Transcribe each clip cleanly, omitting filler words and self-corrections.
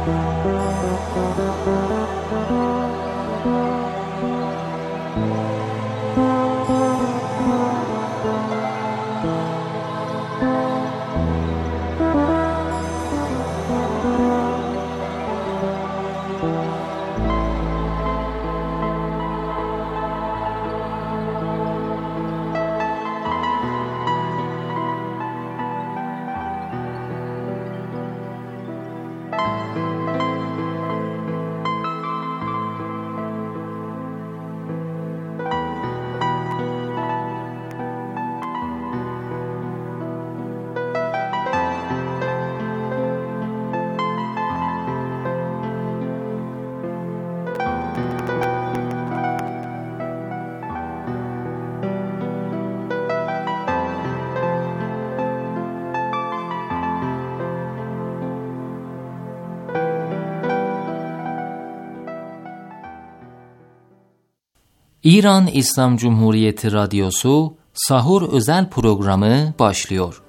İran İslam Cumhuriyeti Radyosu Sahur özel programı başlıyor.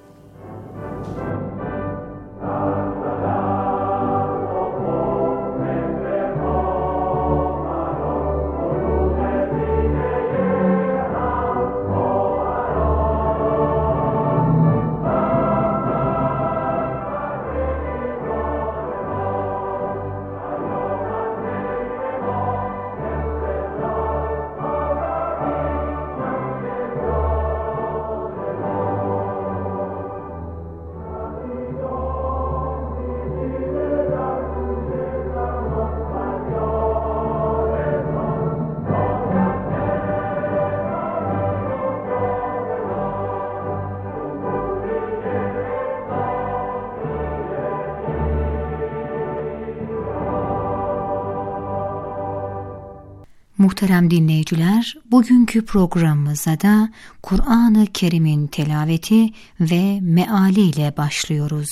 Muhterem dinleyiciler, bugünkü programımıza da Kur'an-ı Kerim'in telaveti ve mealiyle başlıyoruz.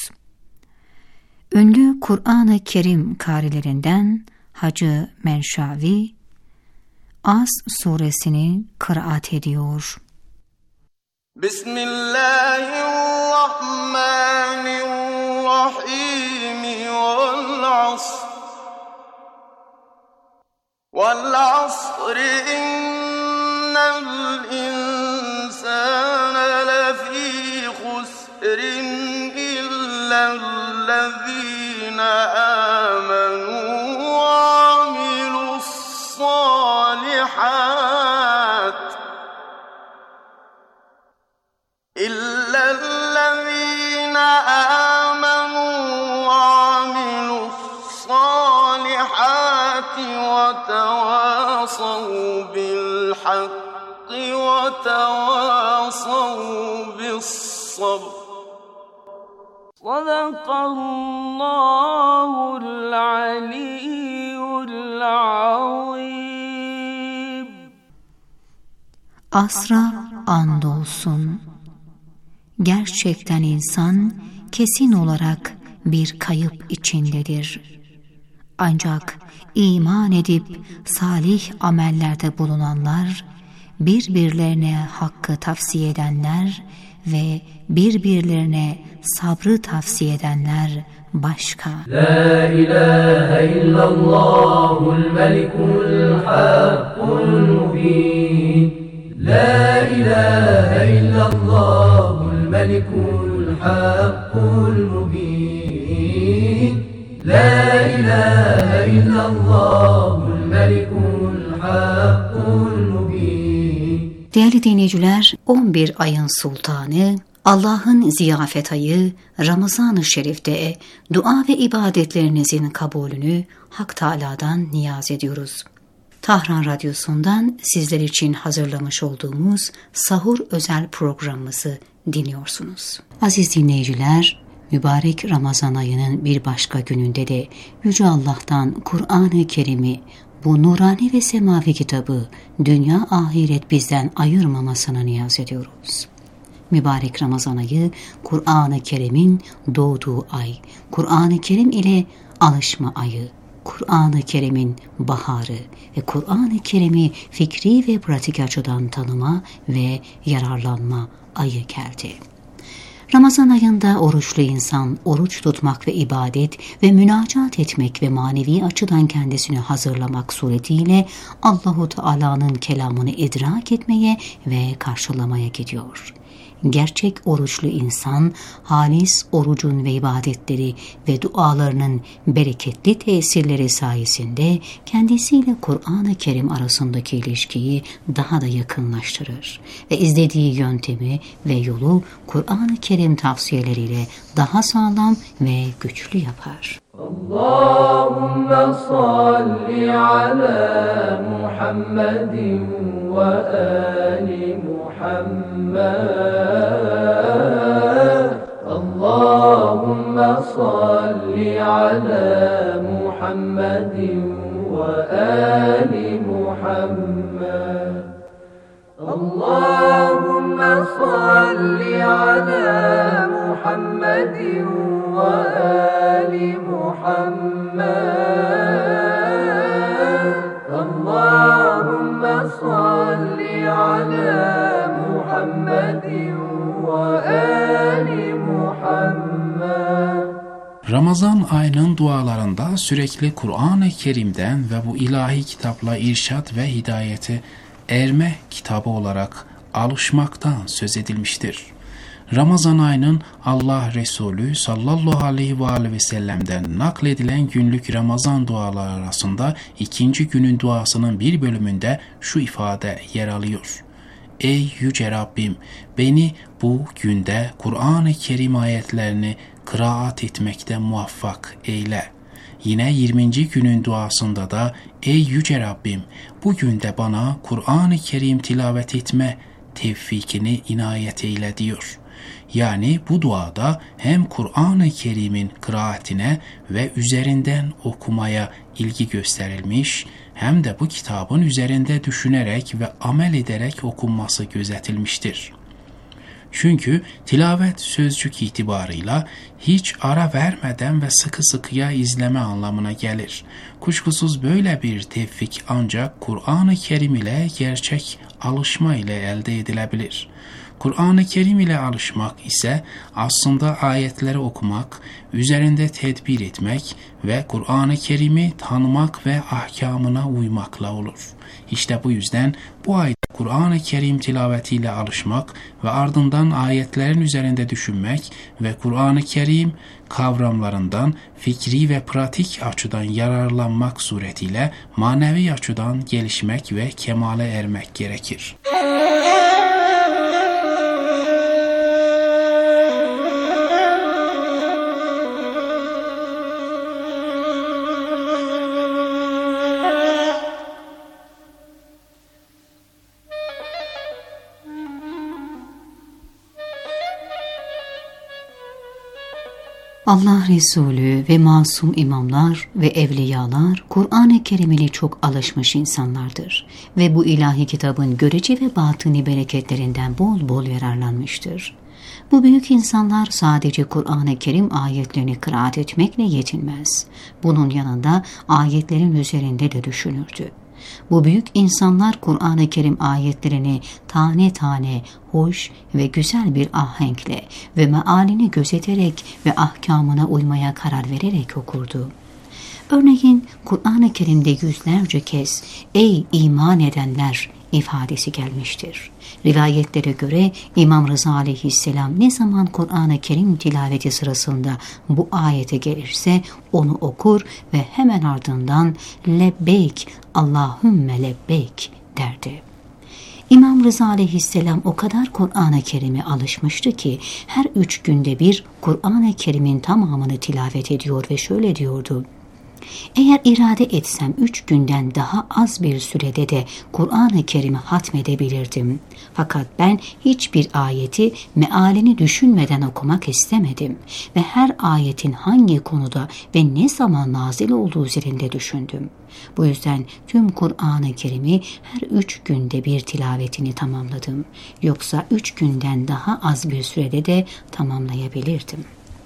Ünlü Kur'an-ı Kerim kârilerinden Hacı Menşavi, As suresini kıraat ediyor. Bismillahirrahmanirrahim vel asr وَالْعَصْرِ إِنَّ الْإِنسَانَ لَفِي خُسْرٍ إِلَّا الَّذِينَ آمَنُوا وَعَمِلُوا الصَّالِحَاتِ إِلَّا الَّذِينَ آمَنوا وَعَمِلُوا الصَّالِحَاتِ وَتَوَاصَوْا بِالْحَقِّ وَتَوَاصَوْا بِالصَّبْرِ صَدَقَ اللّٰهُ الْعَلِيُّ الْعَظِيمُ. Asra andolsun. Gerçekten insan kesin olarak bir kayıp içindedir. Ancak iman edip salih amellerde bulunanlar, birbirlerine hakkı tavsiye edenler ve birbirlerine sabrı tavsiye edenler başka. La ilahe illallahul melikul hakkul mubin. La ilahe illallahul melikul hakkul mubin. La ilahe illallahul melikul hakkul mubin. Değerli dinleyiciler, 11 ayın sultanı, Allah'ın ziyafet ayı Ramazan-ı Şerif'te dua ve ibadetlerinizin kabulünü Hak Teâlâ'dan niyaz ediyoruz. Tahran Radyosu'ndan sizler için hazırlamış olduğumuz Sahur özel programımızı dinliyorsunuz. Aziz dinleyiciler, mübarek Ramazan ayının bir başka gününde de Yüce Allah'tan Kur'an-ı Kerim'i, bu nurani ve semavi kitabı dünya ahiret bizden ayırmamasına niyaz ediyoruz. Mübarek Ramazan ayı, Kur'an-ı Kerim'in doğduğu ay, Kur'an-ı Kerim ile alışma ayı, Kur'an-ı Kerim'in baharı ve Kur'an-ı Kerim'i fikri ve pratik açıdan tanıma ve yararlanma ayı geldi. Ramazan ayında oruçlu insan, oruç tutmak ve ibadet ve münacat etmek ve manevi açıdan kendisini hazırlamak suretiyle Allahu Teala'nın kelamını idrak etmeye ve karşılamaya gidiyor. Gerçek oruçlu insan, halis orucun ve ibadetleri ve dualarının bereketli tesirleri sayesinde kendisiyle Kur'an-ı Kerim arasındaki ilişkiyi daha da yakınlaştırır ve izlediği yöntemi ve yolu Kur'an-ı Kerim tavsiyeleriyle daha sağlam ve güçlü yapar. Allahümme salli ala Muhammedin ve ali Muhammed. Allahümme salli ala Muhammedin ve ali Muhammed. Allahümme salli ala Muhammedin ve ali Muhammed. Allahümme salli ala Muhammedin ve ali Muhammed. Ramazan ayının dualarında sürekli Kur'an-ı Kerim'den ve bu ilahi kitapla irşad ve hidayete erme kitabı olarak alışmaktan söz edilmiştir. Ramazan ayının Allah Resulü sallallahu aleyhi ve sellem'den nakledilen günlük Ramazan duaları arasında 2. günün duasının bir bölümünde şu ifade yer alıyor. Ey yüce Rabbim, beni bu günde Kur'an-ı Kerim ayetlerini kıraat etmekte muvaffak eyle. Yine 20. günün duasında da ey yüce Rabbim, bugün de bana Kur'an-ı Kerim tilavet etme tevfikini inayet eyle diyor. Yani bu duada hem Kur'an-ı Kerim'in kıraatine ve üzerinden okumaya ilgi gösterilmiş, hem de bu kitabın üzerinde düşünerek ve amel ederek okunması gözetilmiştir. Çünkü tilavet sözcük itibarıyla hiç ara vermeden ve sıkı sıkıya izleme anlamına gelir. Kuşkusuz böyle bir tevfik ancak Kur'an-ı Kerim ile gerçek alışma ile elde edilebilir. Kur'an-ı Kerim ile alışmak ise aslında ayetleri okumak, üzerinde tedbir etmek ve Kur'an-ı Kerim'i tanımak ve ahkamına uymakla olur. İşte bu yüzden bu ayda Kur'an-ı Kerim tilavetiyle alışmak ve ardından ayetlerin üzerinde düşünmek ve Kur'an-ı Kerim kavramlarından fikri ve pratik açıdan yararlanmak suretiyle manevi açıdan gelişmek ve kemale ermek gerekir. Allah Resulü ve masum imamlar ve evliyalar Kur'an-ı Kerim ile çok alışmış insanlardır ve bu ilahi kitabın görece ve batini bereketlerinden bol bol yararlanmıştır. Bu büyük insanlar sadece Kur'an-ı Kerim ayetlerini kıraat etmekle yetinmez. Bunun yanında ayetlerin üzerinde de düşünürdü. Bu büyük insanlar Kur'an-ı Kerim ayetlerini tane tane, hoş ve güzel bir ahenkle ve mealini gözeterek ve ahkamına uymaya karar vererek okurdu. Örneğin Kur'an-ı Kerim'de yüzlerce kez "Ey iman edenler" ifadesi gelmiştir. Rivayetlere göre İmam Rıza aleyhisselam ne zaman Kur'an-ı Kerim tilaveti sırasında bu ayete gelirse onu okur ve hemen ardından "Lebbeyk, Allahümme lebbeyk" derdi. İmam Rıza aleyhisselam o kadar Kur'an-ı Kerim'e alışmıştı ki her 3 günde bir Kur'an-ı Kerim'in tamamını tilavet ediyor ve şöyle diyordu: "Eğer irade etsem 3 günden daha az bir sürede de Kur'an-ı Kerim'i hatmedebilirdim. Fakat ben hiçbir ayeti mealini düşünmeden okumak istemedim ve her ayetin hangi konuda ve ne zaman nazil olduğu üzerinde düşündüm. Bu yüzden tüm Kur'an-ı Kerim'i her 3 günde bir tilavetini tamamladım. Yoksa 3 günden daha az bir sürede de tamamlayabilirdim."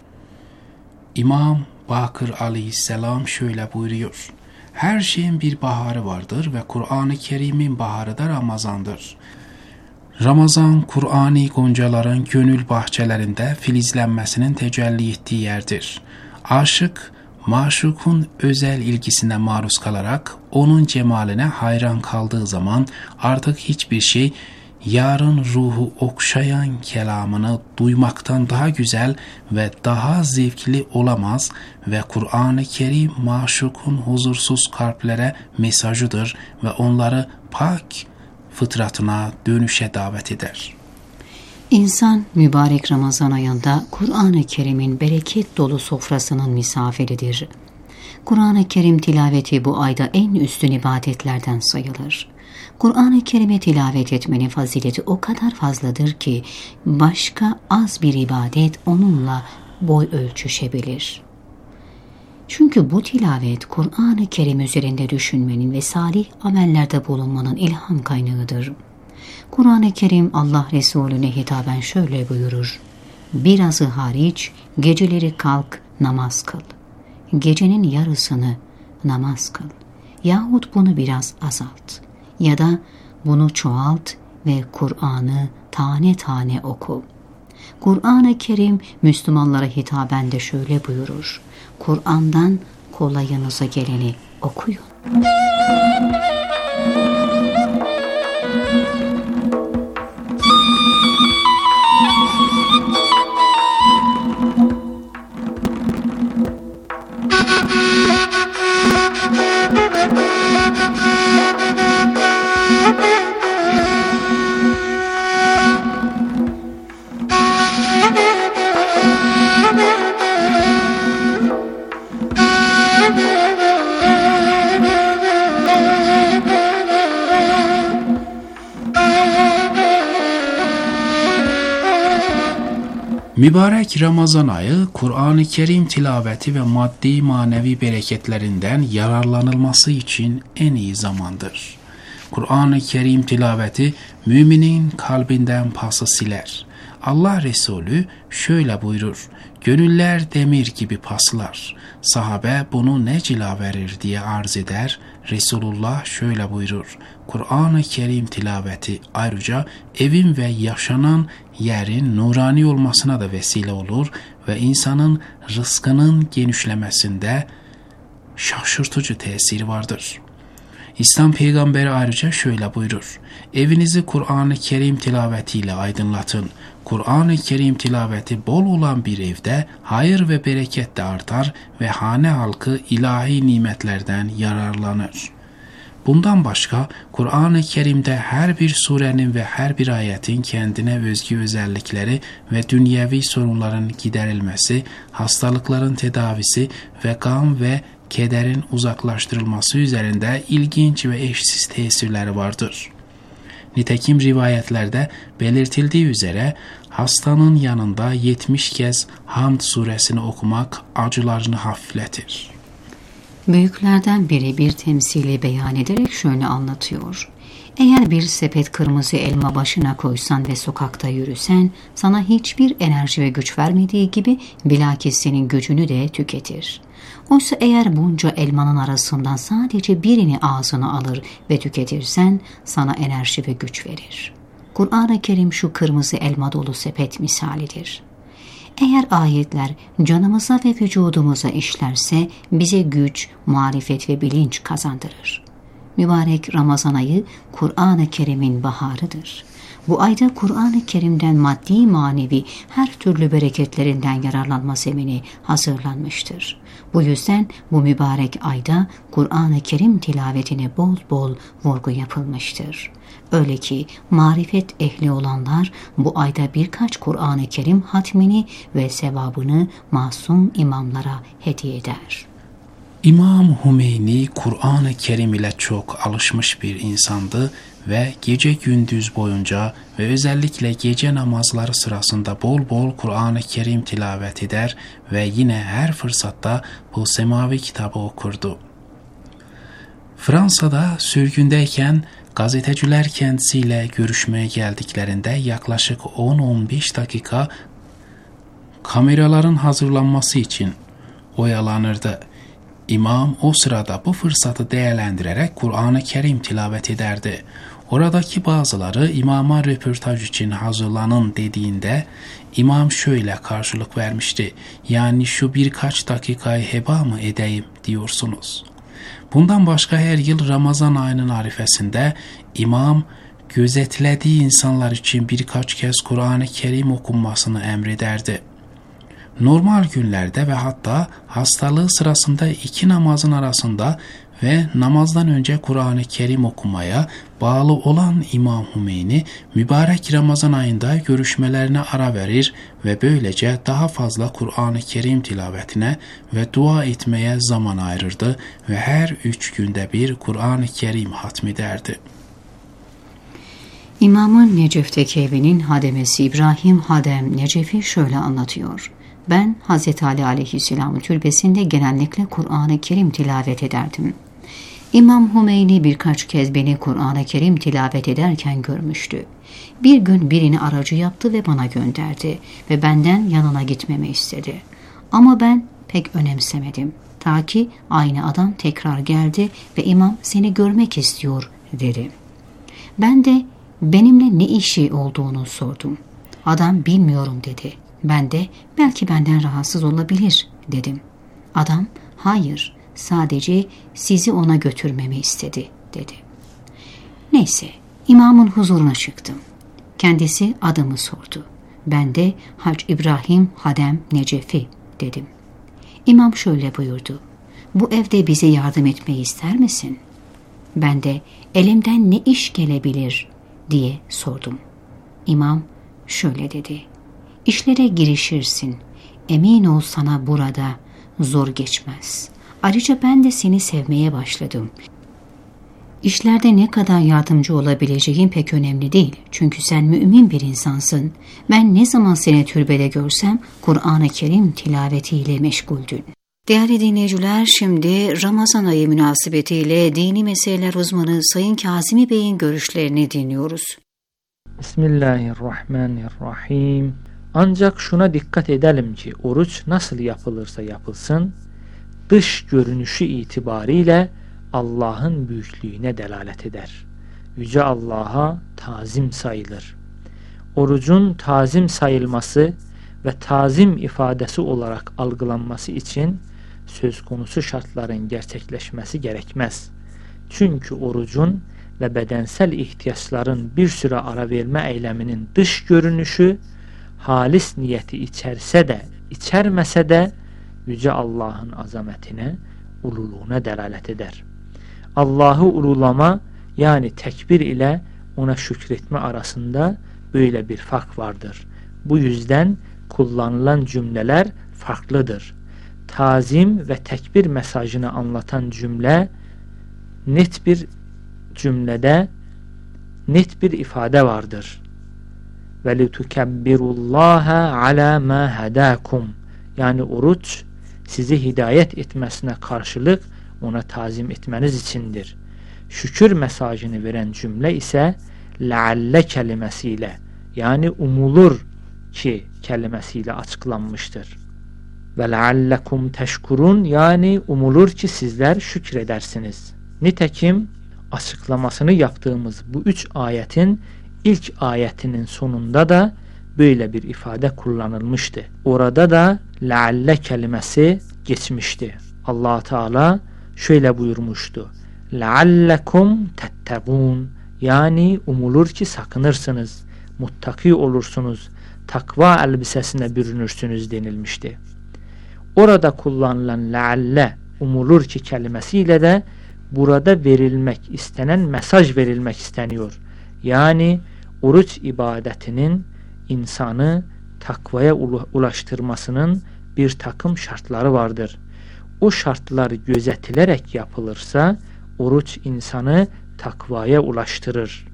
İmam Bakır aleyhisselam şöyle buyuruyor: her şeyin bir baharı vardır ve Kur'an-ı Kerim'in baharı da Ramazan'dır. Ramazan, Kur'ani goncaların gönül bahçelerinde filizlenmesinin tecelli ettiği yerdir. Aşık, maşukun özel ilgisine maruz kalarak onun cemaline hayran kaldığı zaman artık hiçbir şey yarın ruhu okşayan kelamını duymaktan daha güzel ve daha zevkli olamaz ve Kur'an-ı Kerim maşukun huzursuz kalplere mesajıdır ve onları pak fıtratına dönüşe davet eder. İnsan mübarek Ramazan ayında Kur'an-ı Kerim'in bereket dolu sofrasının misafiridir. Kur'an-ı Kerim tilaveti bu ayda en üstün ibadetlerden sayılır. Kur'an-ı Kerim'i tilavet etmenin fazileti o kadar fazladır ki başka az bir ibadet onunla boy ölçüşebilir. Çünkü bu tilavet Kur'an-ı Kerim üzerinde düşünmenin ve salih amellerde bulunmanın ilham kaynağıdır. Kur'an-ı Kerim Allah Resulüne hitaben şöyle buyurur: "Birazı hariç geceleri kalk namaz kıl. Gecenin yarısını namaz kıl. Yahut bunu biraz azalt. Ya da bunu çoğalt ve Kur'an'ı tane tane oku." Kur'an-ı Kerim Müslümanlara hitaben de şöyle buyurur: "Kur'an'dan kolayınıza geleni okuyun." Mübarek Ramazan ayı, Kur'an-ı Kerim tilaveti ve maddi manevi bereketlerinden yararlanılması için en iyi zamandır. Kur'an-ı Kerim tilaveti müminin kalbinden pası siler. Allah Resulü şöyle buyurur: "Gönüller demir gibi paslar." Sahabe bunu ne cila verir diye arz eder. Resulullah şöyle buyurur: "Kur'an-ı Kerim tilaveti ayrıca evin ve yaşanan yerin nurani olmasına da vesile olur ve insanın rızkının genişlemesinde şaşırtıcı tesiri vardır." İslam peygamberi ayrıca şöyle buyurur: "Evinizi Kur'an-ı Kerim tilavetiyle aydınlatın. Kur'an-ı Kerim tilaveti bol olan bir evde hayır ve bereket de artar ve hane halkı ilahi nimetlerden yararlanır." Bundan başka Kur'an-ı Kerim'de her bir surenin ve her bir ayetin kendine özgü özellikleri ve dünyevi sorunların giderilmesi, hastalıkların tedavisi ve gam ve kederin uzaklaştırılması üzerinde ilginç ve eşsiz tesirleri vardır. Nitekim rivayetlerde belirtildiği üzere hastanın yanında 70 kez Hamd suresini okumak acılarını hafifletir. Büyüklerden biri bir temsili beyan ederek şöyle anlatıyor: "Eğer bir sepet kırmızı elma başına koysan ve sokakta yürüsen, sana hiçbir enerji ve güç vermediği gibi bilakis senin gücünü de tüketir. Oysa eğer bunca elmanın arasından sadece birini ağzına alır ve tüketirsen, sana enerji ve güç verir." Kur'an-ı Kerim şu kırmızı elma dolu sepet misalidir. Eğer ayetler canımıza ve vücudumuza işlerse bize güç, marifet ve bilinç kazandırır. Mübarek Ramazan ayı Kur'an-ı Kerim'in baharıdır. Bu ayda Kur'an-ı Kerim'den maddi manevi her türlü bereketlerinden yararlanma zemini hazırlanmıştır. Bu yüzden bu mübarek ayda Kur'an-ı Kerim tilavetine bol bol vurgu yapılmıştır. Öyle ki marifet ehli olanlar bu ayda birkaç Kur'an-ı Kerim hatmini ve sevabını masum imamlara hediye eder. İmam Hümeyni Kur'an-ı Kerim ile çok alışmış bir insandı ve gece gündüz boyunca ve özellikle gece namazları sırasında bol bol Kur'an-ı Kerim tilavet eder ve yine her fırsatta bu semavi kitabı okurdu. Fransa'da sürgündeyken gazeteciler kendisiyle görüşmeye geldiklerinde yaklaşık 10-15 dakika kameraların hazırlanması için oyalanırdı. İmam o sırada bu fırsatı değerlendirerek Kur'an-ı Kerim tilavet ederdi. Oradaki bazıları imama röportaj için hazırlanın dediğinde imam şöyle karşılık vermişti. Yani şu birkaç dakikayı heba mı edeyim diyorsunuz. Bundan başka her yıl Ramazan ayının arifesinde imam gözetlediği insanlar için birkaç kez Kur'an-ı Kerim okunmasını emrederdi. Normal günlerde ve hatta hastalığı sırasında iki namazın arasında ve namazdan önce Kur'an-ı Kerim okumaya bağlı olan İmam Hümeyni, mübarek Ramazan ayında görüşmelerine ara verir ve böylece daha fazla Kur'an-ı Kerim tilavetine ve dua etmeye zaman ayırırdı ve her 3 günde bir Kur'an-ı Kerim hatmederdi. İmamın Necef'teki evinin hademesi İbrahim Hadem Necefi şöyle anlatıyor. Ben Hz. Ali aleyhisselamın türbesinde genellikle Kur'an-ı Kerim tilavet ederdim. İmam Hümeyni birkaç kez beni Kur'an-ı Kerim tilavet ederken görmüştü. Bir gün birini aracı yaptı ve bana gönderdi ve benden yanına gitmemi istedi. Ama ben pek önemsemedim. Ta ki aynı adam tekrar geldi ve imam seni görmek istiyor dedi. Ben de benimle ne işi olduğunu sordum. Adam bilmiyorum dedi. Ben de belki benden rahatsız olabilir dedim. Adam hayır sadece sizi ona götürmemi istedi dedi. Neyse imamın huzuruna çıktım. Kendisi adımı sordu. Ben de Hac İbrahim Hadem Necefi dedim. İmam şöyle buyurdu. Bu evde bize yardım etmeyi ister misin? Ben de elimden ne iş gelebilir diye sordum. İmam şöyle dedi. İşlere girişirsin. Emin ol sana burada zor geçmez. Ayrıca ben de seni sevmeye başladım. İşlerde ne kadar yardımcı olabileceğin pek önemli değil. Çünkü sen mümin bir insansın. Ben ne zaman seni türbede görsem Kur'an-ı Kerim tilavetiyle meşguldün. Değerli dinleyiciler, şimdi Ramazan ayı münasebetiyle dini meseleler uzmanı Sayın Kazimi Bey'in görüşlerini dinliyoruz. Bismillahirrahmanirrahim. Ancak şuna dikkat edelim ki oruç nasıl yapılırsa yapılsın, dış görünüşü itibariyle Allah'ın büyüklüğüne delalet eder. Yüce Allah'a tazim sayılır. Orucun tazim sayılması ve tazim ifadesi olarak algılanması için söz konusu şartların gerçekleşmesi gerekmez. Çünkü orucun ve bedensel ihtiyaçların bir süre ara verme eyleminin dış görünüşü, halis niyeti içerse de içermese de Yüce Allah'ın azametine, ululuğuna delalet eder. Allah'ı ululama yani tekbir ile ona şükretme arasında böyle bir fark vardır. Bu yüzden kullanılan cümleler farklıdır. Tazim ve tekbir mesajını anlatan cümle net bir cümlede net bir ifade vardır. Ve litukebbirullaha ala ma hadakum. Yani oruç sizi hidayet etmesine karşılık ona tazim etmeniz içindir. Şükür mesajını veren cümle ise lealle kelimesiyle yani umulur ki kelimesiyle açıklanmıştır. Ve leallekum teşkurun yani umulur ki sizler şükredersiniz. Nitekim açıklamasını yaptığımız bu 3 ayetin ilk ayetinin sonunda da böyle bir ifade kullanılmıştı. Orada da lealle kelimesi geçmişti. Allah Teala şöyle buyurmuştu. Leallekum tettegûn yani umulur ki sakınırsınız, muttaki olursunuz, takva elbisesine bürünürsünüz denilmişti. Orada kullanılan lealle umulur ki kelimesiyle de burada verilmek istenen mesaj verilmek isteniyor. Yani oruç ibadetinin insanı takvaya ulaştırmasının bir takım şartları vardır. O şartlar gözetilerek yapılırsa oruç insanı takvaya ulaştırır.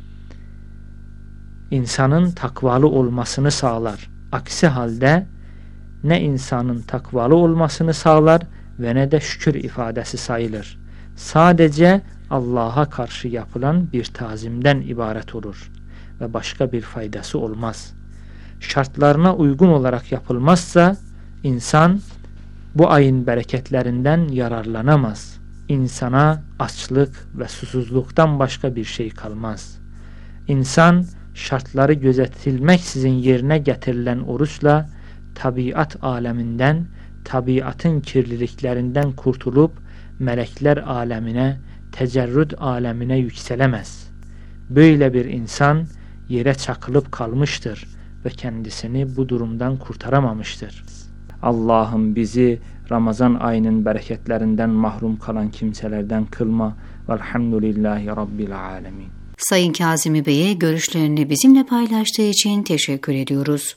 İnsanın takvalı olmasını sağlar. Aksi halde ne insanın takvalı olmasını sağlar ve ne de şükür ifadesi sayılır. Sadece Allah'a karşı yapılan bir tazimden ibaret olur ve başka bir faydası olmaz. Şartlarına uygun olarak yapılmazsa insan bu ayın bereketlerinden yararlanamaz. insana açlık ve susuzluktan başka bir şey kalmaz. İnsan şartları gözetilmeksizin yerine getirilen oruçla tabiat aleminden, tabiatın kirliliklerinden kurtulup melekler alemine, tecerrüd alemine yükselemez. Böyle bir insan yere çakılıp kalmıştır ve kendisini bu durumdan kurtaramamıştır. Allah'ım bizi Ramazan ayının bereketlerinden mahrum kalan kimselerden kılma. Velhamdülillahi Rabbil alemin. Sayın Kazimi Bey'e görüşlerini bizimle paylaştığı için teşekkür ediyoruz.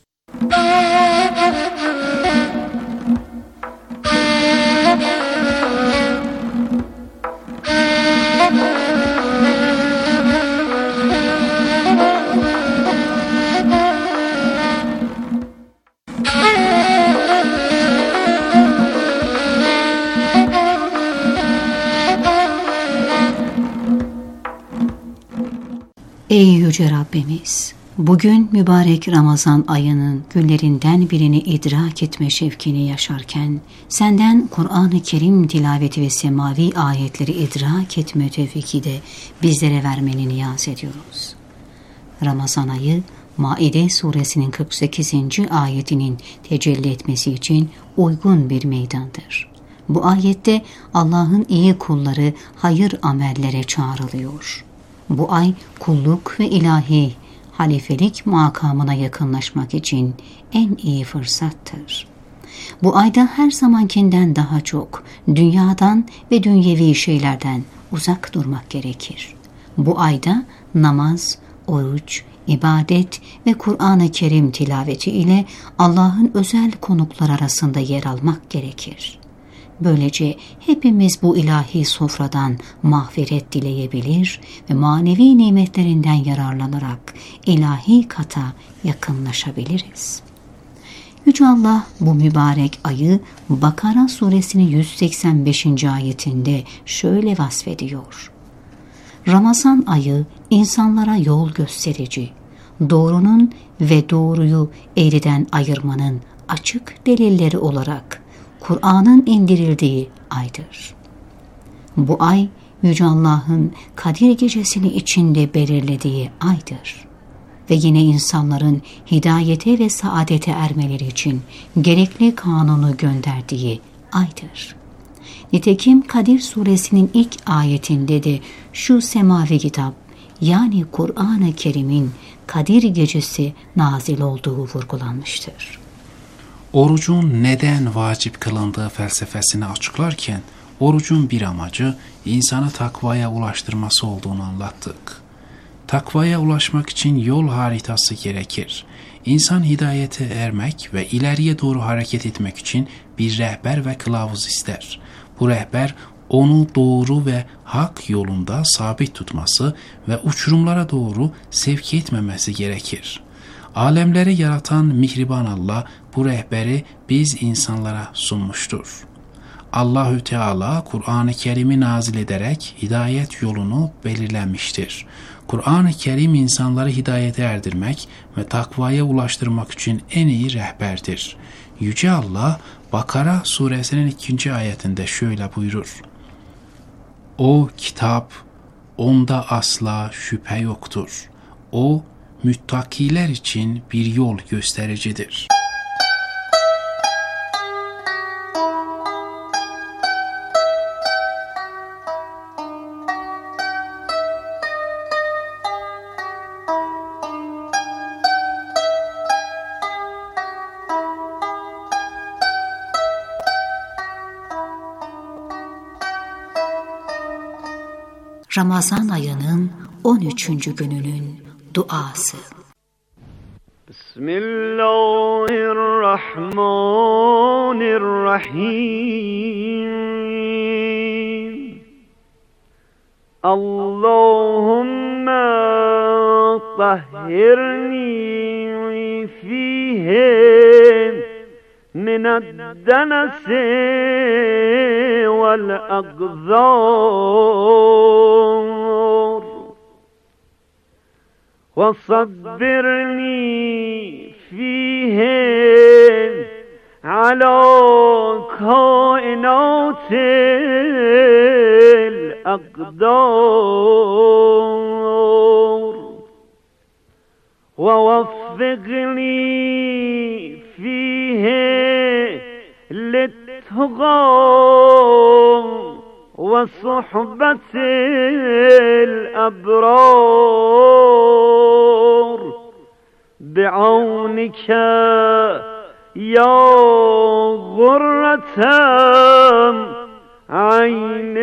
Ey Yüce Rabbimiz! Bugün mübarek Ramazan ayının günlerinden birini idrak etme şevkini yaşarken, senden Kur'an-ı Kerim tilaveti ve semavi ayetleri idrak etme tevfiki de bizlere vermeni niyaz ediyoruz. Ramazan ayı, Maide suresinin 48. ayetinin tecelli etmesi için uygun bir meydandır. Bu ayette Allah'ın iyi kulları hayır amellere çağrılıyor. Bu ay kulluk ve ilahi halifelik makamına yakınlaşmak için en iyi fırsattır. Bu ayda her zamankinden daha çok dünyadan ve dünyevi şeylerden uzak durmak gerekir. Bu ayda namaz, oruç, ibadet ve Kur'an-ı Kerim tilaveti ile Allah'ın özel konuklar arasında yer almak gerekir. Böylece hepimiz bu ilahi sofradan mağfiret dileyebilir ve manevi nimetlerinden yararlanarak ilahi kata yakınlaşabiliriz. Yüce Allah bu mübarek ayı Bakara suresinin 185. ayetinde şöyle vasfediyor. Ramazan ayı insanlara yol gösterici, doğrunun ve doğruyu eğriden ayırmanın açık delilleri olarak Kur'an'ın indirildiği aydır. Bu ay Yüce Allah'ın Kadir Gecesi'ni içinde belirlediği aydır. Ve yine insanların hidayete ve saadete ermeleri için gerekli kanunu gönderdiği aydır. Nitekim Kadir Suresinin ilk ayetinde de şu semavi kitap, yani Kur'an-ı Kerim'in Kadir Gecesi nazil olduğu vurgulanmıştır. Orucun neden vacip kılındığı felsefesini açıklarken, orucun bir amacı insanı takvaya ulaştırması olduğunu anlattık. Takvaya ulaşmak için yol haritası gerekir. İnsan hidayete ermek ve ileriye doğru hareket etmek için bir rehber ve kılavuz ister. Bu rehber onu doğru ve hak yolunda sabit tutması ve uçurumlara doğru sevk etmemesi gerekir. Alemleri yaratan mihriban Allah bu rehberi biz insanlara sunmuştur. Allahü Teala Kur'an-ı Kerim'i nazil ederek hidayet yolunu belirlemiştir. Kur'an-ı Kerim insanları hidayete erdirmek ve takvaya ulaştırmak için en iyi rehberdir. Yüce Allah Bakara suresinin 2. ayetinde şöyle buyurur. O kitap, onda asla şüphe yoktur. O müttakiler için bir yol göstericidir. Ramazan ayının 13. gününün duası. Bismillahirrahmanirrahim. Allahümme tahhirni fihi من الدنس والأقذار وصبرني فيهم على كائنات الأقدار ووفقني فيه للتقى وصحبة الأبرار بعونك يا غرة عين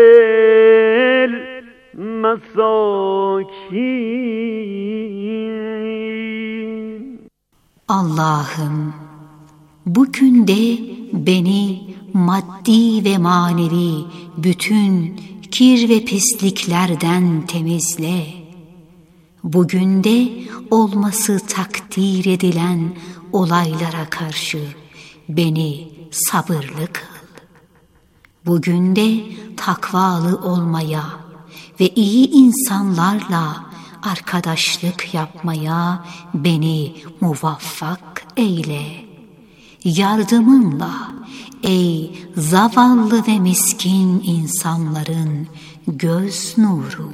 المساكين. Allah'ım, bugün de beni maddi ve manevi bütün kir ve pisliklerden temizle. Bugün de olması takdir edilen olaylara karşı beni sabırlı kıl. Bugün de takvalı olmaya ve iyi insanlarla arkadaşlık yapmaya beni muvaffak eyle. Yardımınla ey zavallı ve miskin insanların göz nuru.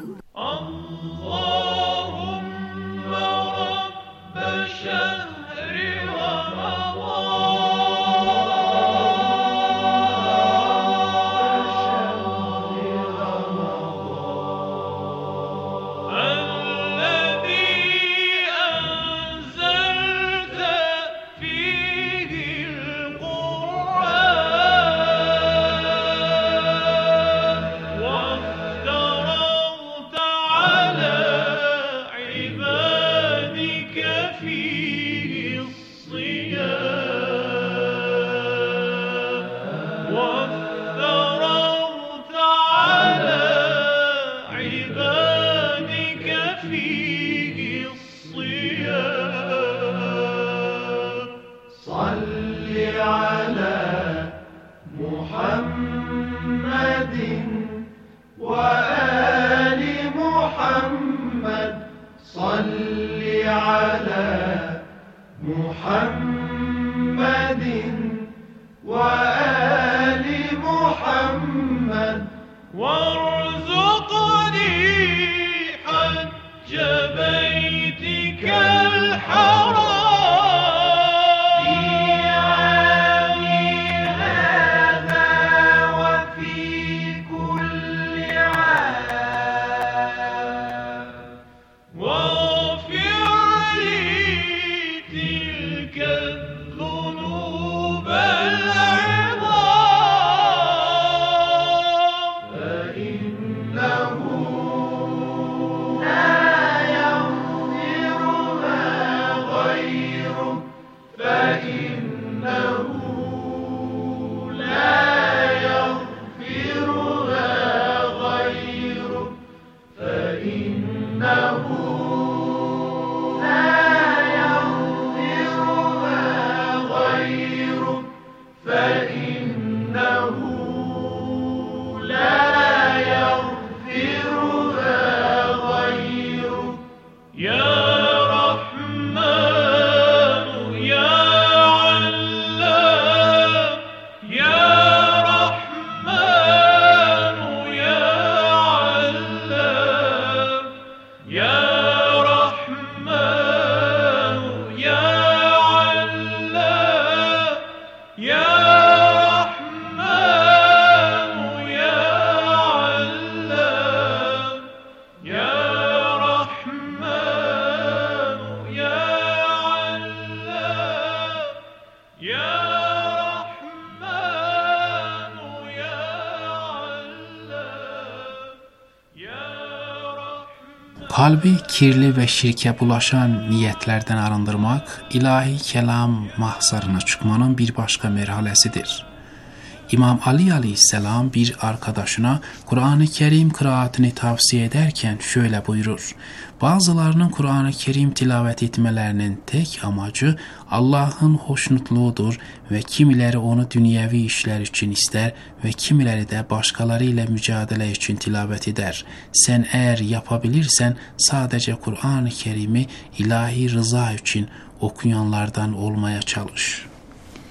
Kalbi kirli ve şirke bulaşan niyetlerden arındırmak, ilahi kelam mahzarına çıkmanın bir başka merhalesidir. İmam Ali aleyhisselam bir arkadaşına Kur'an-ı Kerim kıraatini tavsiye ederken şöyle buyurur: bazılarının Kur'an-ı Kerim tilavet etmelerinin tek amacı Allah'ın hoşnutluğudur ve kimileri onu dünyevi işler için ister ve kimileri de başkalarıyla mücadele için tilavet eder. Sen eğer yapabilirsen sadece Kur'an-ı Kerim'i ilahi rıza için okuyanlardan olmaya çalış.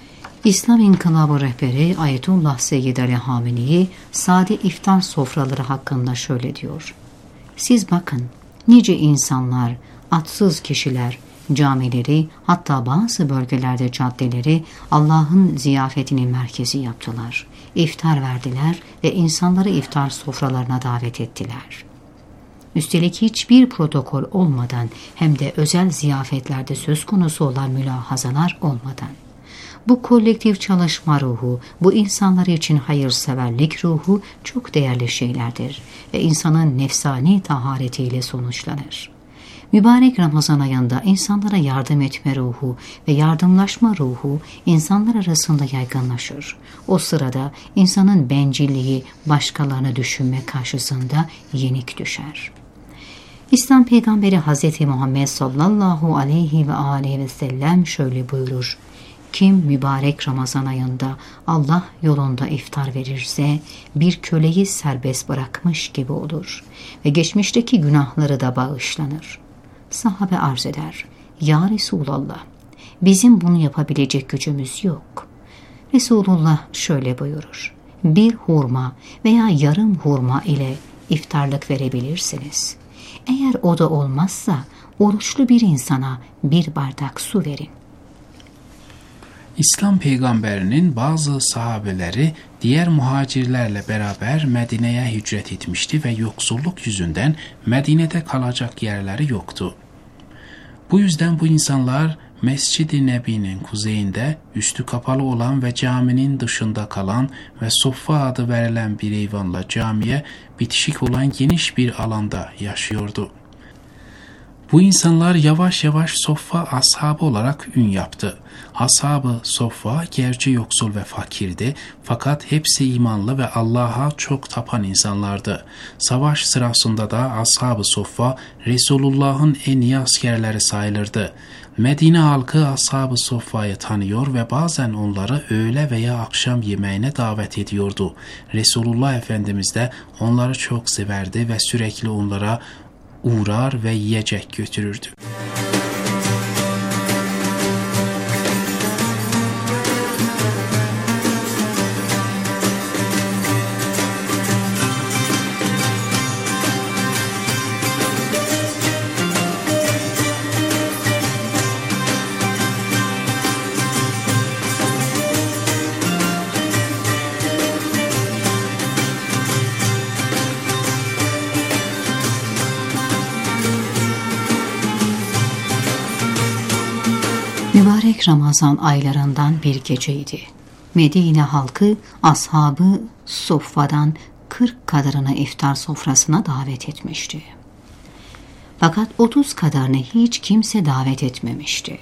İslam İnkılabı rehberi Ayetullah Seyyid Ali Hameni'yi sade iftar sofraları hakkında şöyle diyor. Siz bakın, nice insanlar, atsız kişiler, camileri, hatta bazı bölgelerde caddeleri Allah'ın ziyafetinin merkezi yaptılar. İftar verdiler ve insanları iftar sofralarına davet ettiler. Üstelik hiçbir protokol olmadan, hem de özel ziyafetlerde söz konusu olan mülahazalar olmadan. Bu kolektif çalışma ruhu, bu insanlar için hayırseverlik ruhu çok değerli şeylerdir ve insanın nefsani taharetiyle sonuçlanır. Mübarek Ramazan ayında insanlara yardım etme ruhu ve yardımlaşma ruhu insanlar arasında yaygınlaşır. O sırada insanın bencilliği başkalarını düşünme karşısında yenik düşer. İslam peygamberi Hz. Muhammed sallallahu aleyhi ve aleyhi ve sellem şöyle buyurur. Kim mübarek Ramazan ayında Allah yolunda iftar verirse bir köleyi serbest bırakmış gibi olur ve geçmişteki günahları da bağışlanır. Sahabe arz eder, ya Resulallah, bizim bunu yapabilecek gücümüz yok. Resulullah şöyle buyurur, bir hurma veya yarım hurma ile iftarlık verebilirsiniz. Eğer o da olmazsa oruçlu bir insana bir bardak su verin. İslam peygamberinin bazı sahabeleri diğer muhacirlerle beraber Medine'ye hicret etmişti ve yoksulluk yüzünden Medine'de kalacak yerleri yoktu. Bu yüzden bu insanlar Mescid-i Nebi'nin kuzeyinde üstü kapalı olan ve caminin dışında kalan ve Soffa adı verilen bir eyvanla camiye bitişik olan geniş bir alanda yaşıyordu. Bu insanlar yavaş yavaş Soffa ashabı olarak ün yaptı. Ashab-ı Soffa gerçi yoksul ve fakirdi fakat hepsi imanlı ve Allah'a çok tapan insanlardı. Savaş sırasında da Ashab-ı Soffa Resulullah'ın en iyi askerleri sayılırdı. Medine halkı Ashab-ı Soffa'yı tanıyor ve bazen onları öğle veya akşam yemeğine davet ediyordu. Resulullah Efendimiz de onları çok severdi ve sürekli onlara uğrar ve yiyecek götürürdü. Mübarek Ramazan aylarından bir geceydi. Medine halkı Ashab-ı Soffa'dan 40 kadarını iftar sofrasına davet etmişti. Fakat 30 kadarını hiç kimse davet etmemişti.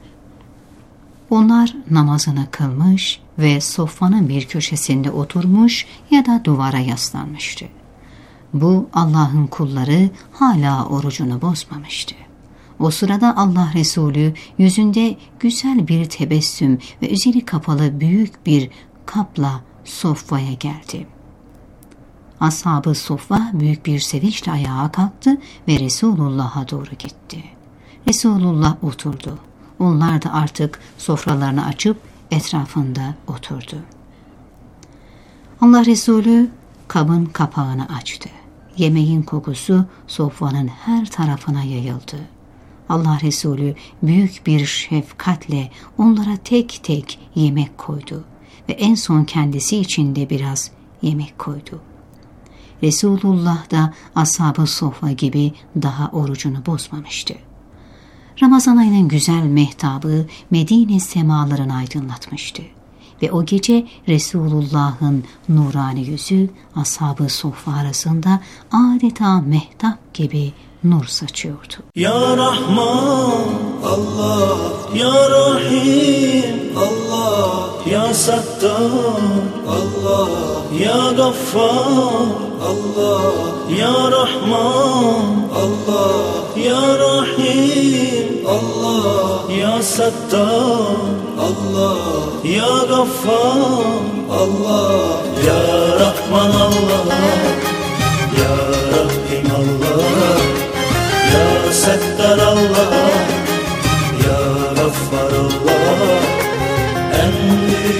Onlar namazını kılmış ve sofranın bir köşesinde oturmuş ya da duvara yaslanmıştı. Bu Allah'ın kulları hala orucunu bozmamıştı. O sırada Allah Resulü yüzünde güzel bir tebessüm ve üzeri kapalı büyük bir kapla sofraya geldi. Ashab-ı Soffa büyük bir sevinçle ayağa kalktı ve Resulullah'a doğru gitti. Resulullah oturdu. Onlar da artık sofralarını açıp etrafında oturdu. Allah Resulü kabın kapağını açtı. Yemeğin kokusu sofranın her tarafına yayıldı. Allah Resulü büyük bir şefkatle onlara tek tek yemek koydu ve en son kendisi için de biraz yemek koydu. Resulullah da Ashab-ı Soffa gibi daha orucunu bozmamıştı. Ramazan ayının güzel mehtabı Medine semalarını aydınlatmıştı ve o gece Resulullah'ın nurani yüzü Ashab-ı Soffa arasında adeta mehtap gibi nur saçıyordu. Ya Rahman Allah, Ya Rahim Allah, Ya Sattar Allah, Ya Gaffar Allah, Ya Rahman Allah, Ya Rahim Allah, Ya Sattar Allah, Ya Gaffar Allah, Ya Rahman Allah, Ya Rahim Allah, Ya Settar Allah, Ya Gaffar Allah, en büyük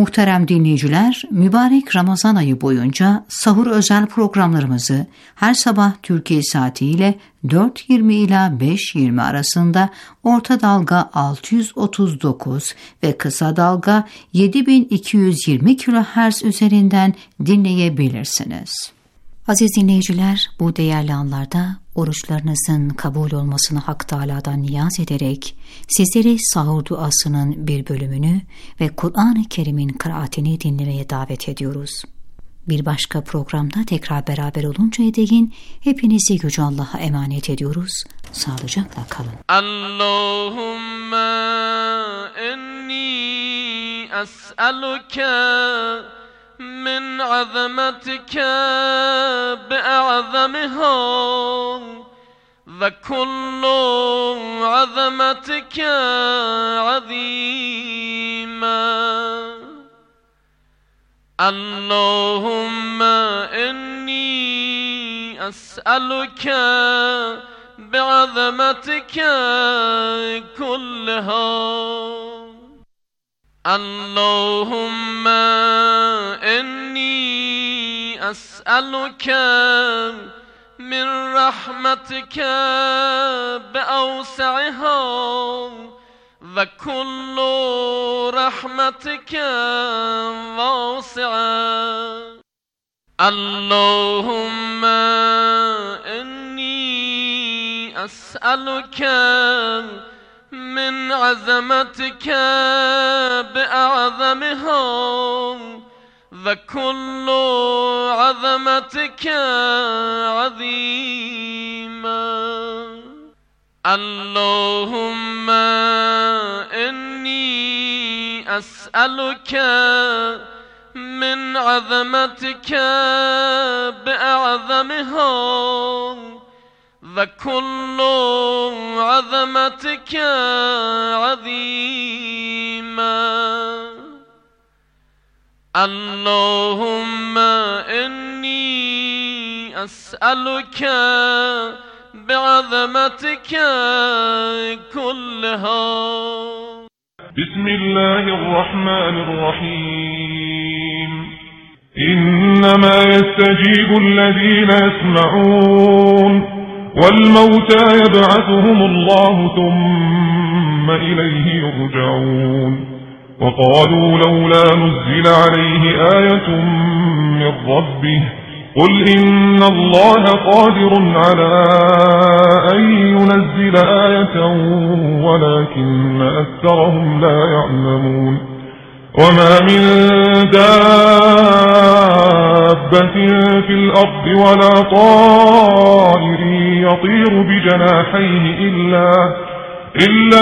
Muhterem dinleyiciler, mübarek Ramazan ayı boyunca sahur özel programlarımızı her sabah Türkiye saatiyle 4.20 ila 5.20 arasında orta dalga 639 ve kısa dalga 7220 kHz üzerinden dinleyebilirsiniz. Aziz dinleyiciler, bu değerli anlarda oruçlarınızın kabul olmasını Hak Teâlâ'dan niyaz ederek sizleri sahur duasının bir bölümünü ve Kur'an-ı Kerim'in kıraatini dinlemeye davet ediyoruz. Bir başka programda tekrar beraber oluncaya değin hepinizi Yüce Allah'a emanet ediyoruz. Sağlıcakla kalın. Allahümme inni es'eluke min azametike bi'azamiha ve kullu azametike azîmâ. Allahümme inni es'eluke bi'azametike kulliha. Allahümme inni es'eluke min rahmetike bi'awsi'iha ve kullu rahmetike vasi'a. Allahümme inni es'eluke min azametike bi'azamiha ve kullu azametike azîmâ. Allahümme inni es'eluke min azametike bi'azamiha ve kullu azametike azîmâ. Allahümme inni es'eluke bi'azametike kulliha. Bismillahirrahmanirrahim. İnnemâ yestecîbu'llezîne yesma'ûn والموتى يبعثهم الله ثم إليه يرجعون وقالوا لولا نزل عليه آية من ربه قل إن الله قادر على أن ينزل آية ولكن أكثرهم لا يعلمون وما من دابة في الأرض ولا طائر يطير بجناحيه إلا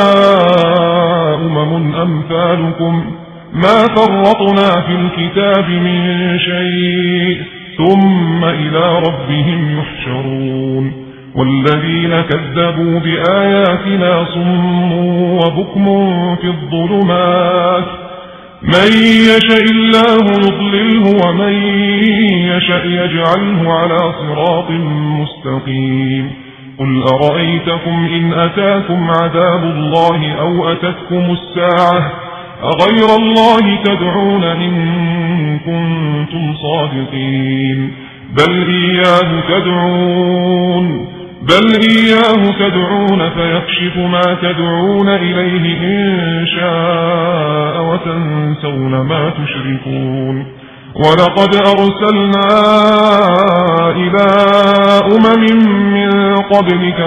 أمم أمثالكم ما فرطنا في الكتاب من شيء ثم إلى ربهم يحشرون والذين كذبوا بآياتنا صم وبكم في الظلمات من يشاء الله يضلله ومن يشاء يجعله على صراط مستقيم قل أرأيتكم إن أتاكم عذاب الله أو أتتكم الساعة أغير الله تدعون إن كنتم صادقين بل إياه تدعون فيكشف ما تدعون إليه إن شاء وتنسون ما تشركون ولقد أرسلنا إلى أمم من قبلك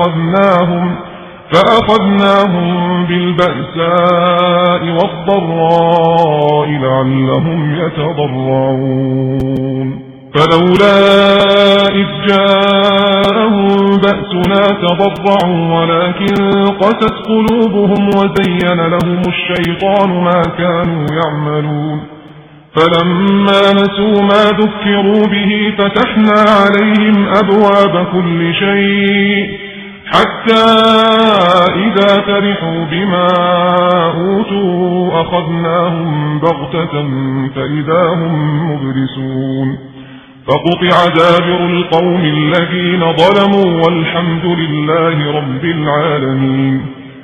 فأخذناهم بالبأساء والضراء لعلهم يتضرعون فلولا إذ جاءهم بأسنا تضرعوا ولكن قست قلوبهم وزين لهم الشيطان ما كانوا يعملون فلما نسوا ما ذكروا به فتحنا عليهم أبواب كل شيء حتى إذا فرحوا بما أوتوا أخذناهم بغتة فإذا هم مبلسون فقطع دابر القوم الذين ظلموا والحمد لله رب العالمين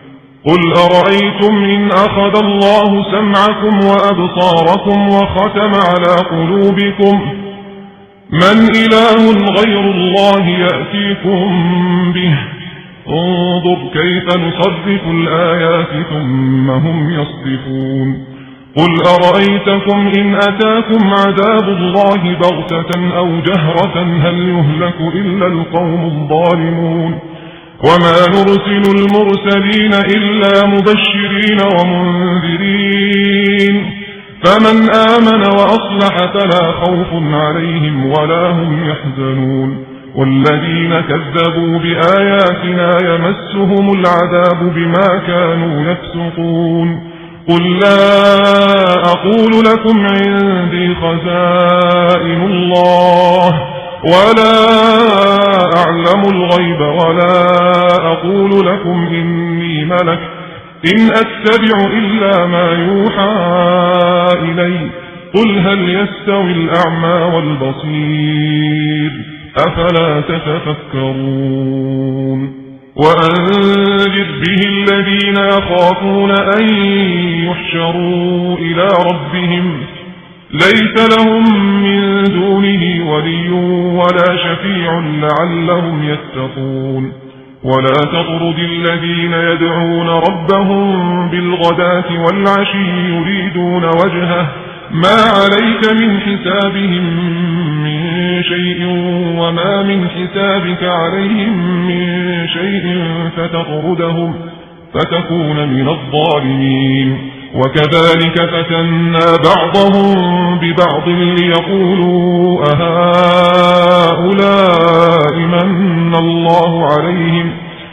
قل أرأيتم إن أخذ الله سمعكم وأبصاركم وختم على قلوبكم من إله غير الله يأتيكم به انظر كيف نصرف الآيات ثم هم يصدفون قل أرأيتكم إن أتاكم عذاب الله بغتة أو جهرة هل يهلك إلا القوم الظالمون وما نرسل المرسلين إلا مبشرين ومنذرين فمن آمن وأصلح فلا خوف عليهم ولا هم يحزنون والذين كذبوا بآياتنا يمسهم العذاب بما كانوا يفسقون قل لا أقول لكم عندي خزائن الله ولا أعلم الغيب ولا أقول لكم إني ملك إن أتبع إلا ما يوحى إلي قل هل يستوي الأعمى والبصير أفلا تتفكرون وأنذر به الذين يخافون أن يحشروا إلى ربهم ليس لهم من دونه ولي ولا شفيع لعلهم يتقون ولا تطرد الذين يدعون ربهم بالغداة والعشي يريدون وجهه ما عليك من حسابهم من شيء وما من حسابك عليهم من شيء فتطردهم فتكون من الظالمين وكذلك فتنا بعضهم ببعض ليقولوا أهؤلاء من الله عليهم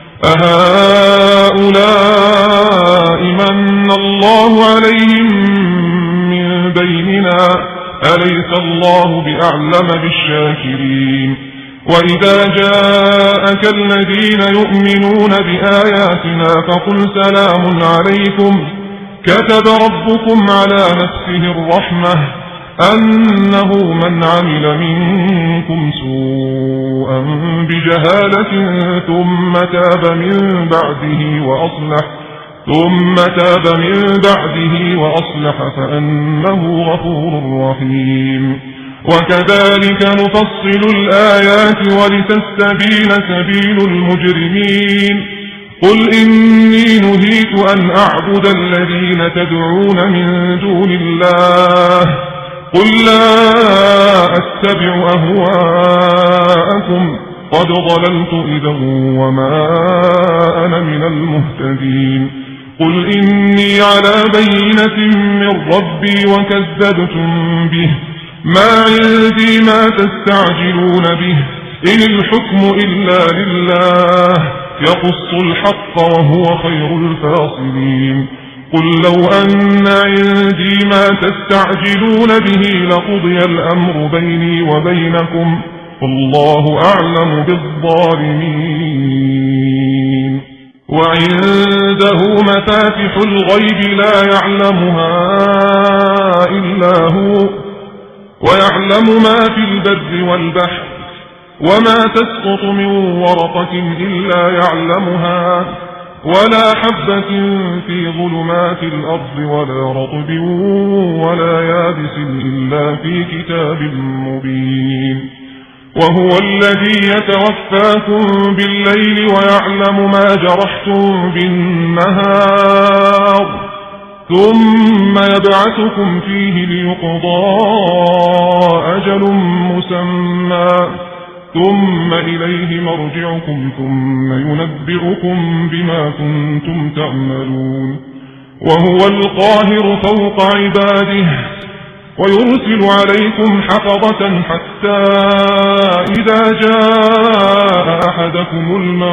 من بيننا أليس الله بأعلم بالشاكرين وإذا جاءك الذين يؤمنون بآياتنا فقل سلام عليكم كتب ربكم على نفسه الرحمة أنه من عمل منكم سوءا بجهالة ثم تاب من بعده وأصلح فأنه غفور رحيم وكذلك نفصل الآيات ولتستبين سبيل المجرمين قل إني نهيت أن أعبد الذين تدعون من دون الله قل لا أتبع أهواءكم قد ضللت إذا وما أنا من المهتدين قل إني على بينة من ربي وكذبتم به ما عندي ما تستعجلون به إن الحكم إلا لله يقص الحق وهو خير الفاصلين قل لو أن عندي ما تستعجلون به لقضي الأمر بيني وبينكم والله أعلم بالظالمين وعنده مفاتح الغيب لا يعلمها إلا هو ويعلم ما في البر والبحر وما تسقط من ورقة إلا يعلمها ولا حبة في ظلمات الأرض ولا رطب ولا يابس إلا في كتاب مبين وهو الذي يتوفاكم بالليل ويعلم ما جرحتم بالنهار ثم يبعثكم فيه ليقضى أجل مسمى ثم إليه مرجعكم ثم ينبئكم بما كنتم تعملون وهو القاهر فوق عباده ويرسل عليكم حفظة حتى إذا جاء أحدكم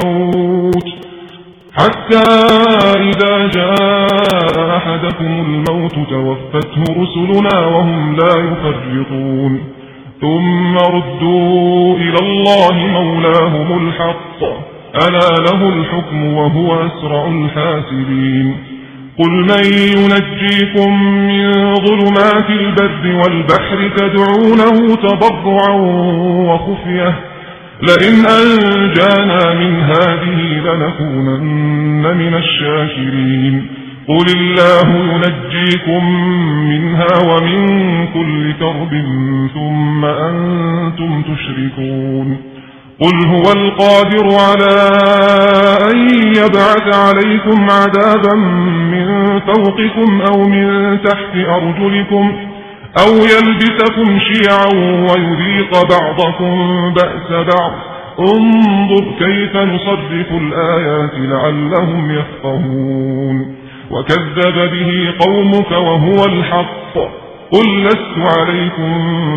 الموت توفته رسلنا وهم لا يفرطون ثم ردوا إلى الله مولاهم الحق ألا له الحكم وهو أسرع الحاسبين قل من ينجيكم من ظلمات البر والبحر تدعونه تضرعا وخفية لئن أنجانا من هذه لنكونن من الشاكرين قل الله ينجيكم منها ومن كل كرب ثم أنتم تشركون قل هو القادر على أن يبعث عليكم عذابا من فوقكم أو من تحت أرجلكم أو يلبسكم شيعا ويذيق بعضكم بأس بعض انظر كيف نصرف الآيات لعلهم يفقهون وكذب به قومك وهو الحق قل لست عليكم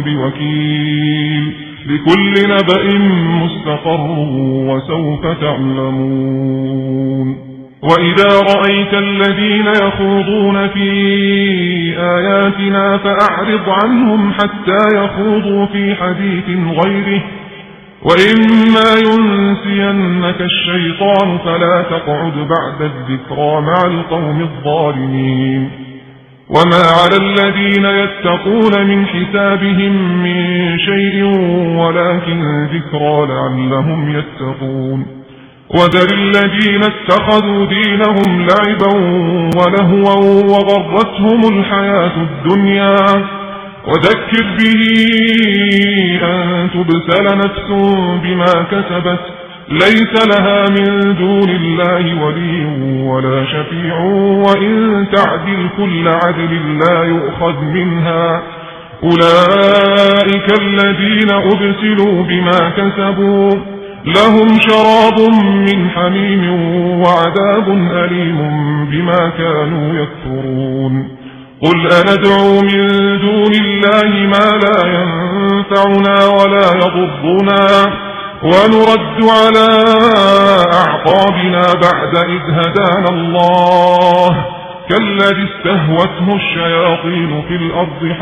بوكيل لكل نبأ مستقر وسوف تعلمون وإذا رأيت الذين يخوضون في آياتنا فأعرض عنهم حتى يخوضوا في حديث غيره وإما ينسينك الشيطان فلا تقعد بعد الذكرى مع القوم الظالمين وما على الذين يتقون من حسابهم من شيء ولكن ذكرى لعلهم يتقون وذر الذين اتخذوا دينهم لعبا ولهوا وغرتهم الحياة الدنيا وذكر به أن تبسل نفس بما كسبت ليس لها من دون الله ولي ولا شفيع وإن تعدل كل عدل لا يؤخذ منها أولئك الذين أبسلوا بما كسبوا لهم شراب من حميم وعذاب أليم بما كانوا يكفرون قل أندعو من دون الله ما لا ينفعنا ولا يضرنا ونرد على أعقابنا بعد إذ هدانا الله كالذي استهوته الشياطين في الأرض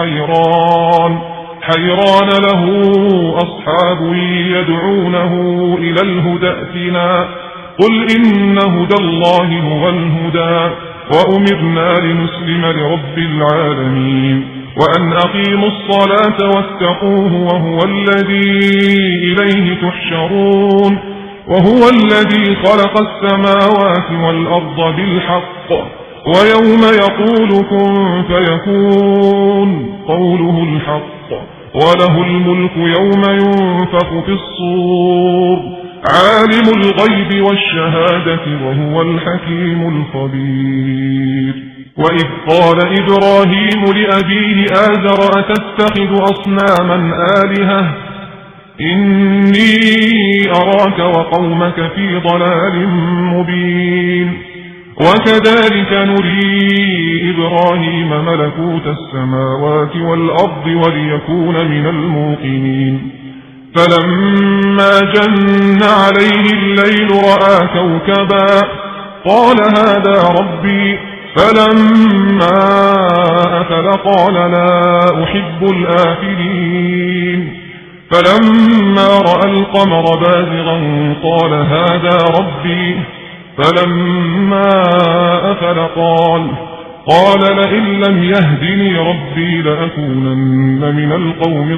حيران له أصحاب يدعونه إلى الهدى ائتنا قل إن هدى الله هو الهدى وأمرنا لنسلم لرب العالمين وأن أقيموا الصلاة واتقوه وهو الذي إليه تحشرون وهو الذي خلق السماوات والأرض بالحق ويوم يقول كن فيكون قوله الحق وله الملك يوم ينفخ في الصور عالم الغيب والشهادة وهو الحكيم الخبير وإذ قال إبراهيم لأبيه آزر أتتخذ أصناما آلهة إني أراك وقومك في ضلال مبين وكذلك نري إبراهيم ملكوت السماوات والأرض وليكون من الموقنين فلما جن عليه الليل رأى كوكبا قال هذا ربي فلما أفل قال لا أحب الآفلين فلما رأى القمر بازغا قال هذا ربي فلما أفل قال لئن لم يهدني ربي لأكونن من القوم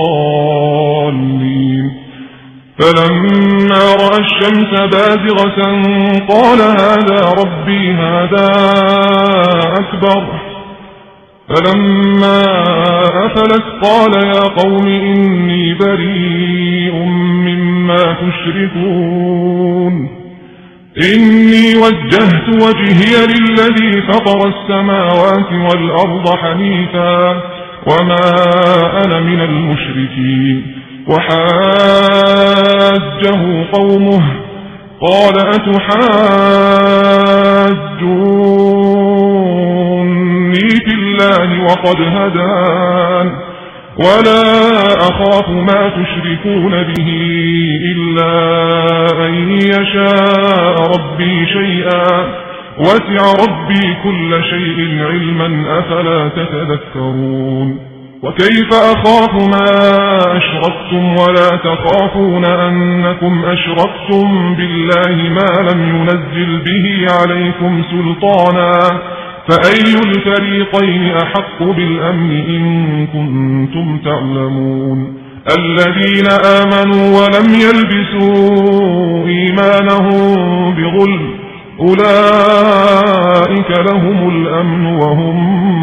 الضالين فلما رأى الشمس بازغة قال هذا ربي هذا أكبر فلما أفلت قال يا قوم إني بريء مما تشركون إني وجهت وجهي للذي فطر السماوات والأرض حنيفا وما أنا من المشركين وحاجه قومه قال أتحاجوني في الله وقد هدان ولا أخاف ما تشركون به إلا أن يشاء ربي شيئا وسع ربي كل شيء علما أفلا تتذكرون وكيف أخاف ما أشركتم ولا تخافون أنكم أشركتم بالله ما لم ينزل به عليكم سلطانا فأي الفريقين أحق بالأمن إن كنتم تعلمون الذين آمنوا ولم يلبسوا إيمانهم بظلم أولئك لهم الأمن وهم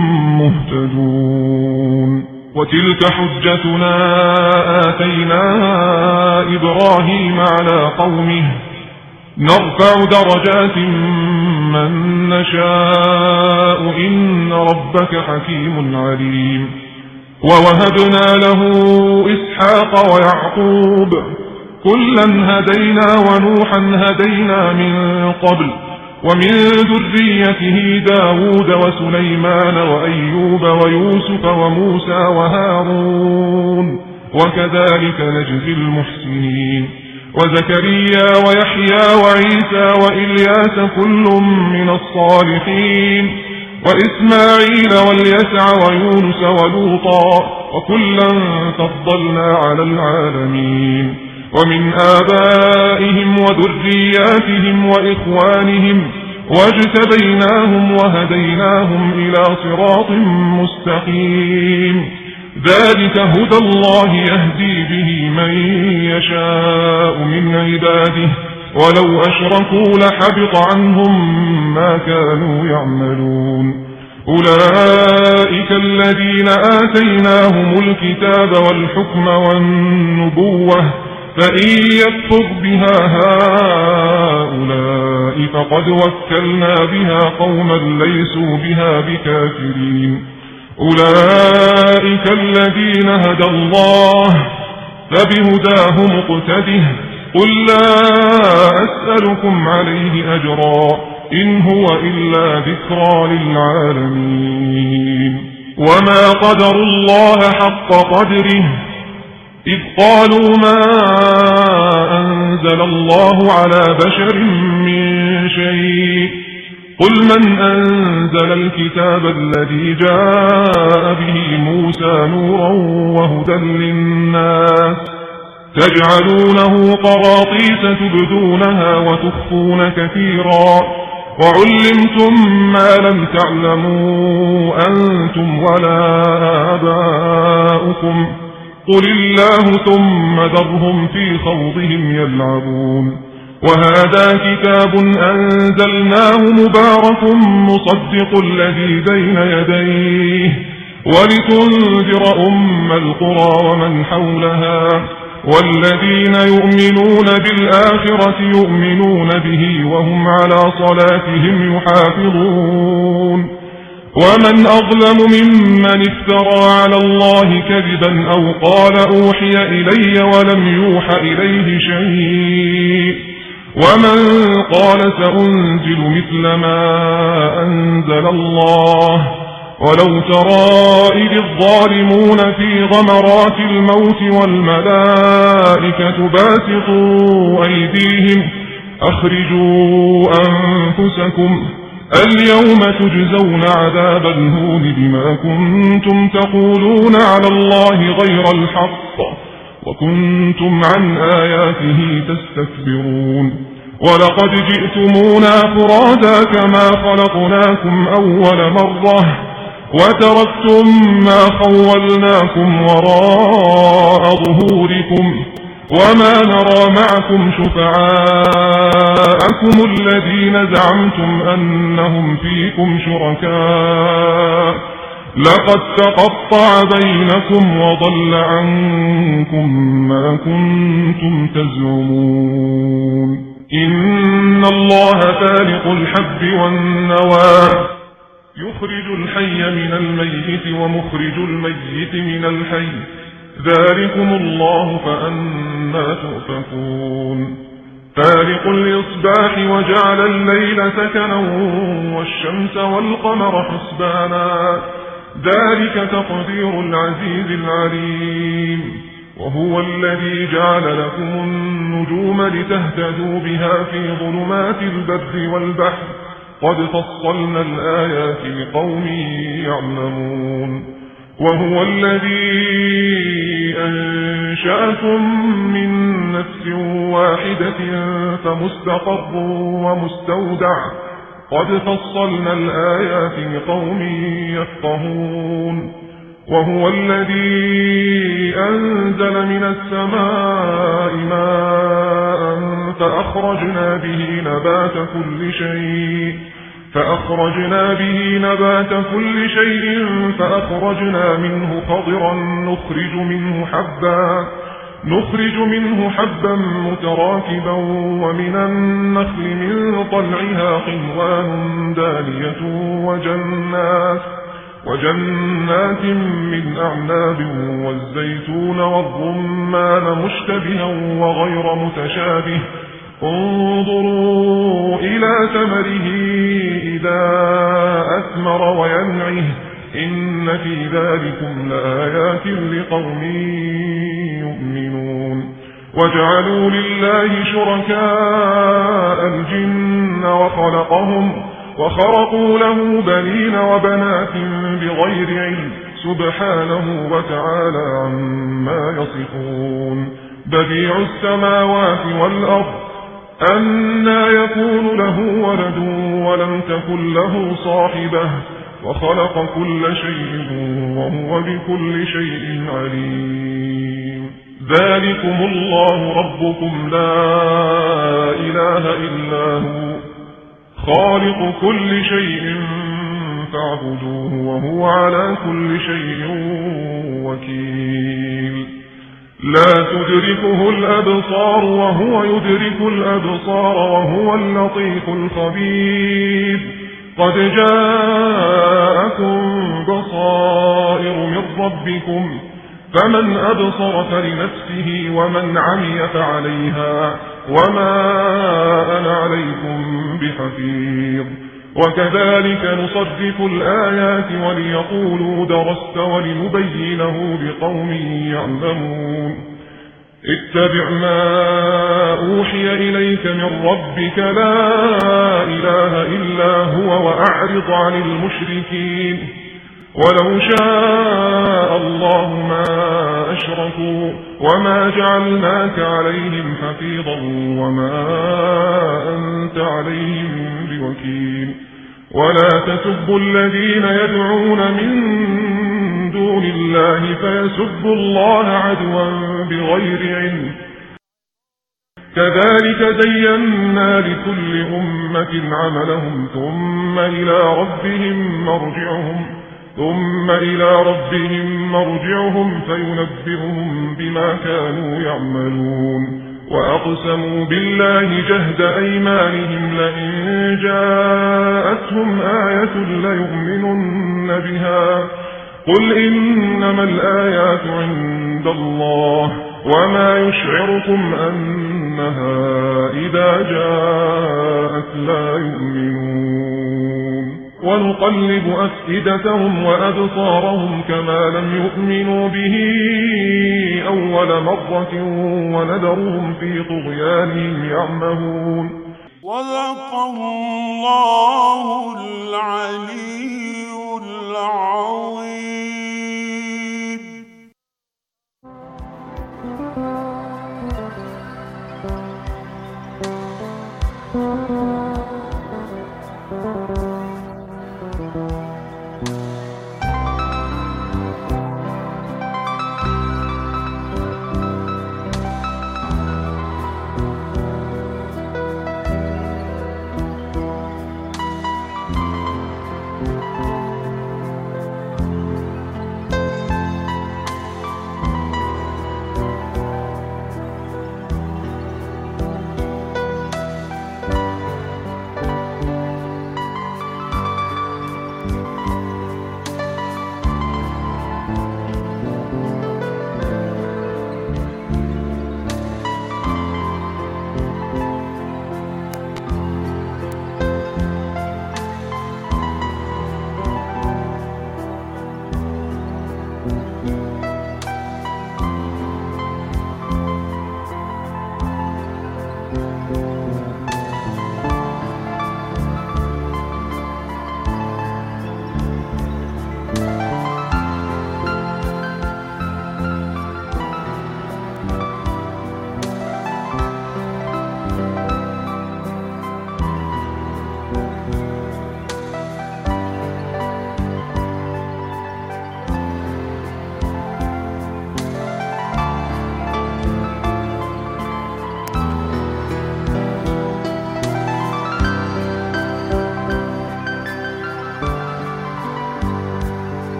مهتدون وتلك حجتنا آتيناها إبراهيم على قومه نرفع درجات من نشاء إن ربك حكيم عليم ووهبنا له إسحاق ويعقوب كلا هدينا ونوحا هدينا من قبل ومن ذريته داود وسليمان وأيوب ويوسف وموسى وهارون وكذلك نجزي المحسنين وزكريا ويحيى وعيسى وإلياس كل من الصالحين وإسماعيل واليسع ويونس ولوطا وكلا فضلنا على العالمين ومن آبائهم وذرياتهم وإخوانهم واجتبيناهم وهديناهم إلى صراط مستقيم ذلك هدى الله يهدي به من يشاء من عباده ولو أشركوا لحبط عنهم ما كانوا يعملون أولئك الذين آتيناهم الكتاب والحكم والنبوة فإن يكفر بها هؤلاء فقد وكلنا بها قوما ليسوا بها بكافرين أولئك الذين هدى الله فبهداه مقتده قل لا أسألكم عليه أجرا إن هو إلا ذكرى للعالمين وما قدروا الله حق قدره إذ قالوا ما أنزل الله على بشر من شيء قل من أنزل الكتاب الذي جاء به موسى نورا وهدى للناس تجعلونه قراطيس تبدونها وتخفون كثيرا وعلمتم ما لم تعلموا أنتم ولا آباؤكم قل الله ثم ذرهم في خوضهم يلعبون وهذا كتاب أنزلناه مبارك مصدق الذي بين يديه ولتنذر أم القرى ومن حولها والذين يؤمنون بالآخرة يؤمنون به وهم على صلاتهم يحافظون ومن أظلم ممن افترى على الله كذبا أو قال أوحي إلي ولم يوح إليه شيء ومن قال سأنزل مثل ما أنزل الله ولو ترى إذ الظالمون في غمرات الموت والملائكة باسطوا أيديهم أخرجوا أنفسكم اليوم تجزون عذاب الهون بما كنتم تقولون على الله غير الحق وكنتم عن آياته تستكبرون ولقد جئتمونا فرادا كما خلقناكم أول مرة وتركتم ما خولناكم وراء ظهوركم وما نرى معكم شفعاءكم الذين زعمتم أنهم فيكم شركاء لقد تقطع بينكم وضل عنكم ما كنتم تزعمون إن الله فالق الحب والنوى يخرج الحي من الميت ومخرج الميت من الحي ذلكم الله فأنا تؤفكون فالق الإصباح وجعل الليل سكنا والشمس والقمر حسبانا ذلك تقدير العزيز العليم وهو الذي جعل لكم النجوم لتهتدوا بها في ظلمات البر والبحر قد فصلنا الآيات لقوم يعلمون وهو الذي أنشأكم من نفس واحدة فمستقر ومستودع قد فصلنا الآيات لقوم يفقهون وهو الذي أنزل من السماء ماء فأخرجنا به نبات كل شيء فأخرجنا منه خضرا نخرج منه حبا متراكبا ومن النخل من طلعها قنوان دانية وجنات من أعناب والزيتون والرمان مشتبها وغير متشابه انظروا إلى ثمره إذا أثمر وينعه إن في ذلكم لآيات لقوم يؤمنون وجعلوا لله شركاء الجن وخرقوا له بنين وبنات بغير علم سبحانه وتعالى عما يصفون بديع السماوات والأرض أنى يكون له ولد ولم تكن له صاحبة وخلق كل شيء وهو بكل شيء عليم ذلكم الله ربكم لا إله إلا هو خالق كل شيء فاعبدوه وهو على كل شيء وكيل لا تدركه الأبصار وهو يدرك الأبصار وهو اللطيف الخبير قد جاءكم بصائر من ربكم فمن أبصر فلنفسه ومن عمي فعليها وما أنا عليكم بحفيظ وكذلك نصرف الآيات وليقولوا درست ولنبينه لقوم يعلمون اتبع ما أوحي إليك من ربك لا إله إلا هو وأعرض عن المشركين ولو شاء الله ما أشركوا وما جعلناك عليهم حفيظا وما أنت عليهم بوكيل ولا تسبوا الذين يدعون من دون الله فيسبوا الله عدوا بغير علم كذلك زينا لكل أمة عملهم ثم إلى ربهم مرجعهم فينبئهم بما كانوا يعملون وأقسموا بالله جهد أيمانهم لئن جاءتهم آية ليؤمنن بها قل إنما الآيات عند الله وما يشعركم أنها إذا جاءت لا يؤمنون ونقلب أفئدتهم وأبصارهم كما لم يؤمنوا به أول مرة ونذرهم في طغيانهم يعمهون صدق الله العلي العظيم.